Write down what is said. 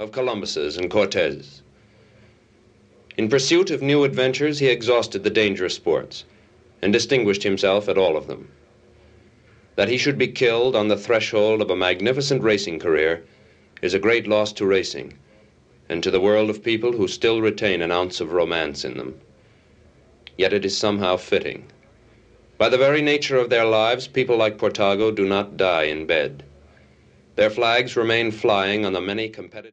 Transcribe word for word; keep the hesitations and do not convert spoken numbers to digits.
of Columbuses and Cortez. In pursuit of new adventures, he exhausted the dangerous sports and distinguished himself at all of them. That he should be killed on the threshold of a magnificent racing career is a great loss to racing and to the world of people who still retain an ounce of romance in them. Yet it is somehow fitting. By the very nature of their lives, people like Portago do not die in bed. Their flags remain flying on the many competitive